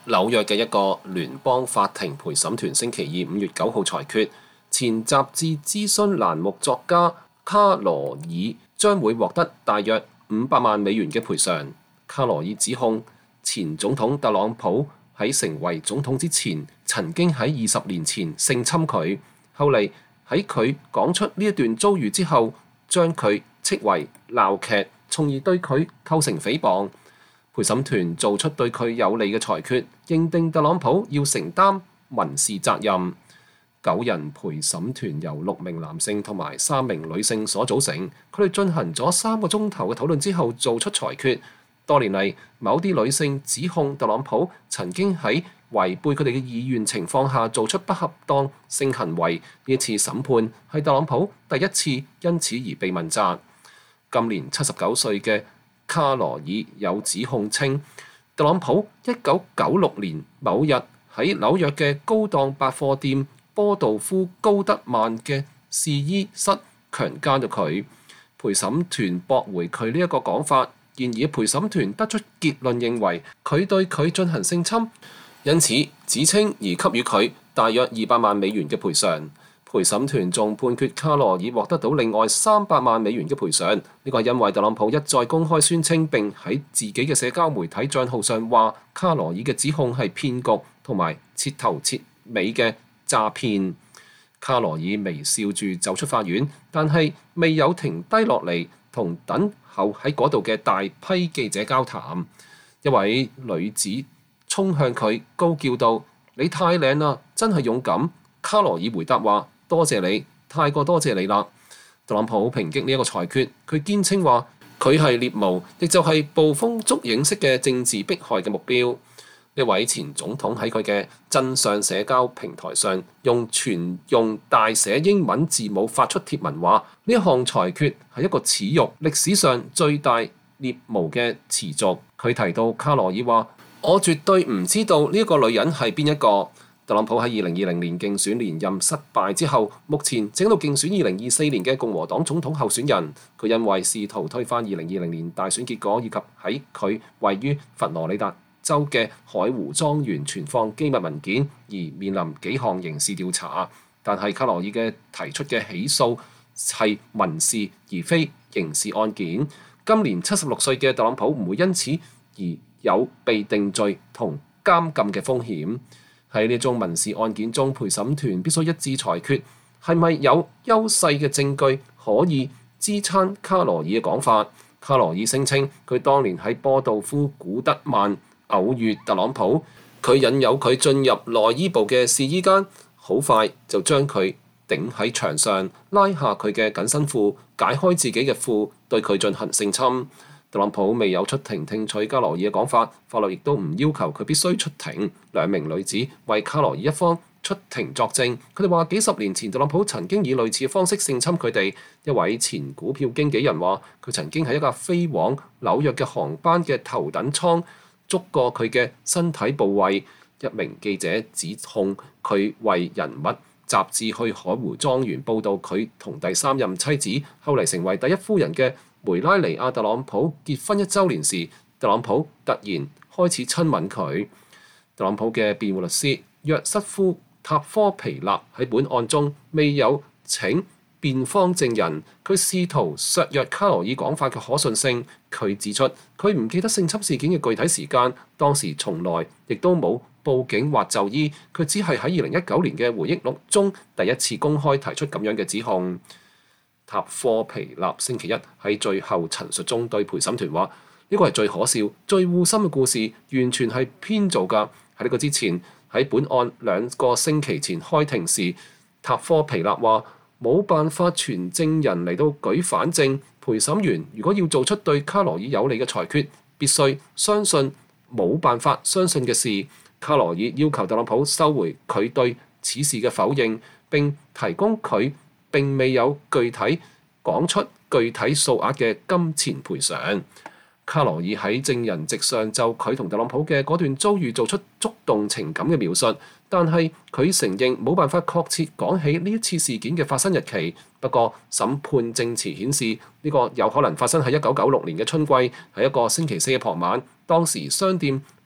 紐約嘅一個聯邦法庭陪審團星期二5月9號裁決，前雜誌諮詢欄目作家卡羅爾將會獲得大約500萬美元嘅賠償。卡羅爾指控前總統特朗普喺成為總統之前，曾經喺20年前性侵佢，後嚟喺佢講出呢一段遭遇之後，將佢斥為鬧劇，從而對佢構成誹謗。陪審團做出對佢有利嘅裁決，認定特朗普要承擔民事責任。9人陪審團由6名男性同埋3名女性所組成，佢哋進行咗3個鐘頭嘅討論之後做出裁決。多年嚟，某啲女性指控特朗普曾經喺違背佢哋嘅意願情況下做出不恰當性行為。呢次審判係特朗普第一次因此而被問責。今年79歲嘅卡羅爾有指控稱，特朗普1996年某日喺紐約嘅高檔百貨店波道夫高德曼嘅試衣室強姦咗佢。陪審團駁回佢呢一個講法，然而陪審團得出結論認為佢對佢進行性侵，因此指稱而給予佢大約200萬美元嘅賠償。陪審團仲判決卡羅爾獲得到另外300萬美元嘅賠償，呢個係因為特朗普一再公開宣稱並喺自己嘅社交媒體帳號上話卡羅爾嘅指控係騙局同埋徹頭徹尾嘅詐騙。卡羅爾微笑住走出法院，但係未有停低落嚟同等候喺嗰度嘅大批記者交談。一位女子衝向佢，高叫道：你太靚啦，真係勇敢！卡羅爾回答話：多謝你，太過多謝你啦。特朗普抨擊呢一個裁決，佢堅稱話佢係獵巫，亦就係捕風捉影式嘅政治迫害嘅目標。呢位前總統喺佢嘅真相社交平台上全用大寫英文字母發出貼文話：呢一項裁決係一個恥辱，歷史上最大獵巫嘅恥辱。佢提到卡羅爾話：我絕對唔知道呢一個女人係邊一個。特朗普喺2020年競選連任失敗之後，目前正喺度競選2024年嘅共和黨總統候選人。佢因為試圖推翻2020年大選結果，以及喺佢位於佛羅里達州嘅海湖莊園存放機密文件而面臨幾項刑事調查。但係卡羅爾嘅提出嘅起訴係民事而非刑事案件。今年76歲嘅特朗普唔會因此而有被定罪同監禁嘅風險。喺呢宗民事案件中，陪審團必須一致裁決係咪有優勢嘅證據可以支撐卡羅爾嘅講法。卡羅爾聲稱佢當年喺波道夫古德曼偶遇特朗普，佢引誘佢進入內衣部嘅試衣間，好快就將佢頂喺牆上，拉下佢嘅緊身褲，解開自己嘅褲，對佢進行性侵。特朗普未有出庭聽取卡羅爾嘅講法，法律亦都唔要求佢必須出庭。2名女子為卡羅爾一方出庭作證，佢哋話幾十年前特朗普曾經以類似嘅方式性侵佢哋。一位前股票經紀人話，佢曾經喺一架飛往紐約嘅航班嘅頭等艙捉過佢嘅身體部位。一名記者指控佢為人物雜誌去海湖莊園報導佢同第3任妻子後嚟成為第1夫人嘅梅拉尼亞特朗普結婚1週年時，特朗普突然開始親吻佢。特朗普嘅辯護律師約瑟夫塔科皮納喺本案中未有請辯方證人，佢試圖削弱卡羅爾講法嘅可信性。佢指出佢唔記得性侵事件嘅具體時間，當時從來亦都冇報警或就醫，佢只係喺2019年嘅回憶錄中第一次公開提出咁樣嘅指控。塔科皮納星期一喺最後陳述中對陪審團話：呢個係最可笑、最惡心嘅故事，完全係編造㗎。喺呢個之前，喺本案2個星期前開庭時，塔科皮納話冇辦法傳證人嚟到舉反證。陪審員如果要做出對卡羅爾有利嘅裁決，必須相信冇辦法相信嘅事。卡羅爾要求特朗普收回佢對此事嘅否認，並提供佢並未有具體講出具體數額嘅金錢賠償。卡羅爾喺證人席上就佢同特朗普嘅嗰段遭遇做出觸動情感嘅描述，但係佢承認冇辦法確切講起呢一次事件嘅發生日期。不過審判證詞顯示呢個有可能發生喺1996年嘅春季，喺一個星期四嘅傍晚。當時商店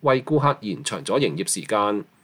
為顧客延長咗營業時間。